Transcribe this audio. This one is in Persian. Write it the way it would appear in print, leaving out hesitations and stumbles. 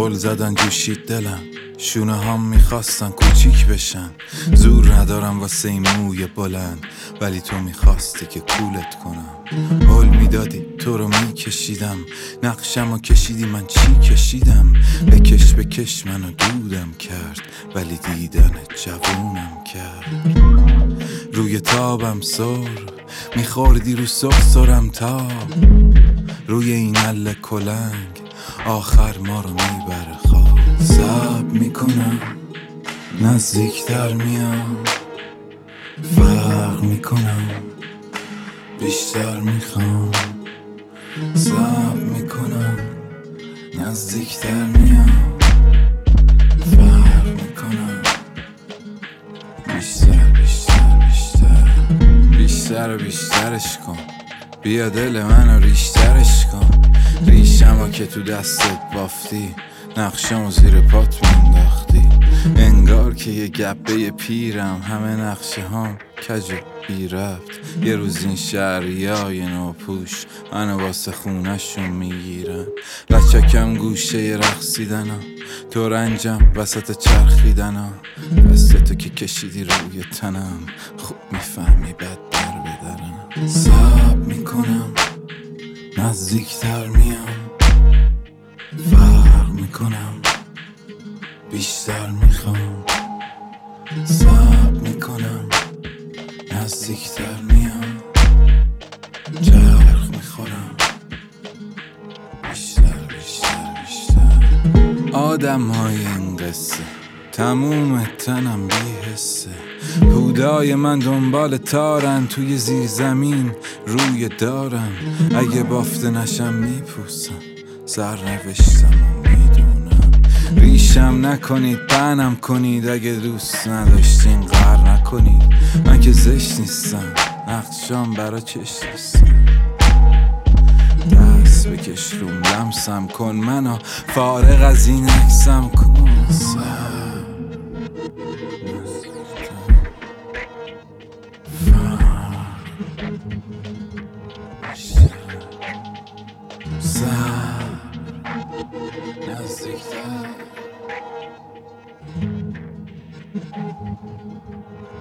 غل زدن جوشید دلم، شونه هم میخواستن کوچیک بشن. زور ندارم واسه این موی بلند، ولی تو میخواستی که کولت کنم. حل میدادی تو رو میکشیدم، نقشم رو کشیدی من چی کشیدم. بکش منو دودم کرد، ولی دیدن جوونم کرد. روی تابم سر میخوردی رو سرم تاب، روی این عله کلنگ آخر ما رو میبره خواب. صبر میکنم نزدیکتر میام، فرق میکنم بیشتر میخوام. صبر میکنم نزدیکتر میام، فرق میکنم بیشترش کن. بیا دل منو ریشترش کن. ریشمو که تو دستت بافتی، نقشمو زیر پات مینداختی. انگار که یه گبه پیرم، همه نقشه هم کج و بی رفت. یه روز این شهریای نوپوش منو واسه خونشون میگیرن. لچکم گوشه رقصیدنم، تو رنجم وسط چرخیدنم. دستتو که کشیدی روی تنم، خوب میفهمی بد در بدرم. صبر میکنم نزدیکتر میام، فرق میکنم بیشتر میخوام. صبر میکنم نزدیکتر میام، چرخ میخورم بیشتر. آدم های این قصه تموم تنم بی حسه. هودای من دنبال تارن، توی زیر زمین روی دارم. اگه بافته نشم میپوسم، سرنوشتم و میدونم. ریشم نکنید بنم کنید، اگه دوست نداشتین قهر نکنید. من که زشت نیستم، نقشام برا چشت نیستم. دست بکش روم لمسم کن، منو فارغ از این عکسم کن. نزدیکتر